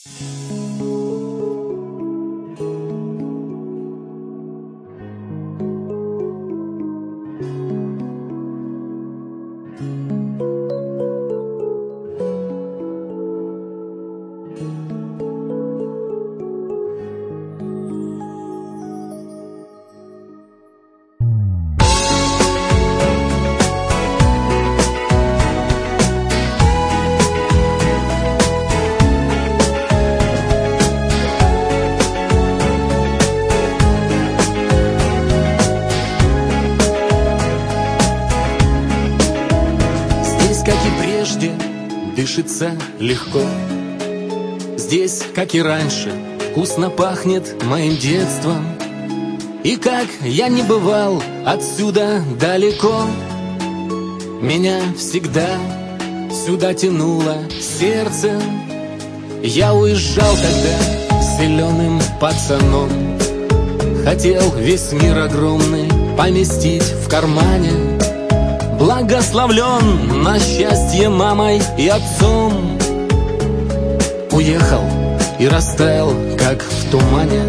Как и прежде, дышится легко. Здесь, как и раньше, вкусно пахнет моим детством. И как я не бывал отсюда далеко, меня всегда сюда тянуло сердце. Я уезжал тогда зеленым пацаном, хотел весь мир огромный поместить в кармане. Благословлен на счастье мамой и отцом. Уехал и растаял, как в тумане.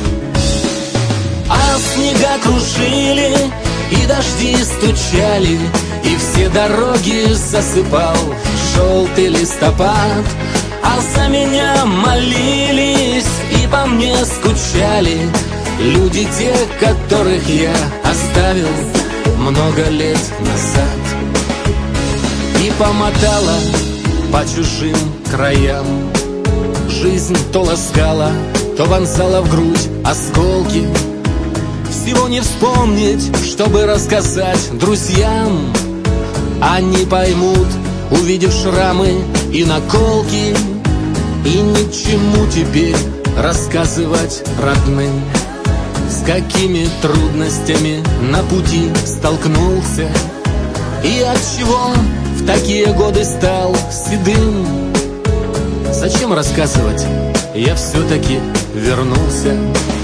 А снега кружили, и дожди стучали, и все дороги засыпал желтый листопад. А за меня молились и по мне скучали люди, те, которых я оставил много лет назад. И помотала по чужим краям. Жизнь то ласкала, то вонзала в грудь осколки. Всего не вспомнить, чтобы рассказать друзьям. Они поймут, увидев шрамы и наколки. И ни к чему теперь рассказывать родным, с какими трудностями на пути столкнулся, и от чего в такие годы стал седым. Зачем рассказывать? Я все-таки вернулся.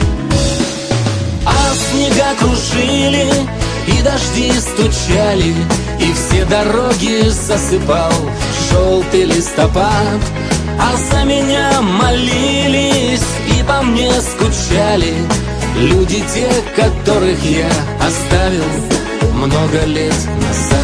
А снега кружили, и дожди стучали, и все дороги засыпал желтый листопад. А за меня молились и по мне скучали люди, те, которых я оставил много лет назад.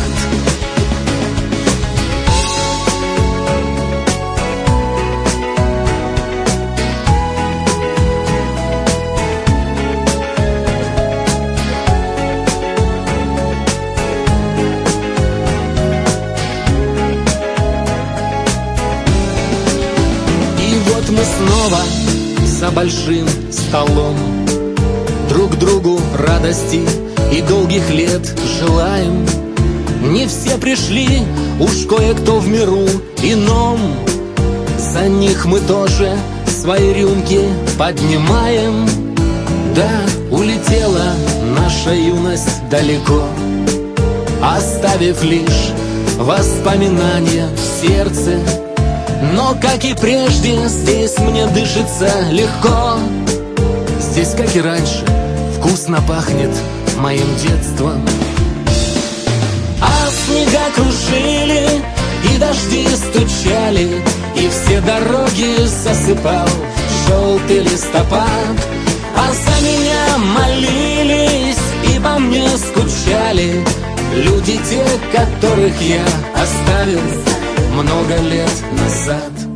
И вот мы снова за большим столом, друг другу радости и долгих лет желаем. Не все пришли, уж кое-кто в миру ином. За них мы тоже свои рюмки поднимаем. Да, улетела наша юность далеко, оставив лишь воспоминания в сердце. Но, как и прежде, здесь мне дышится легко. Здесь, как и раньше, вкусно пахнет моим детством. А снега кружили, и дожди стучали, и все дороги засыпал желтый листопад. А за меня молились и по мне скучали люди, те, которых я оставил много лет назад.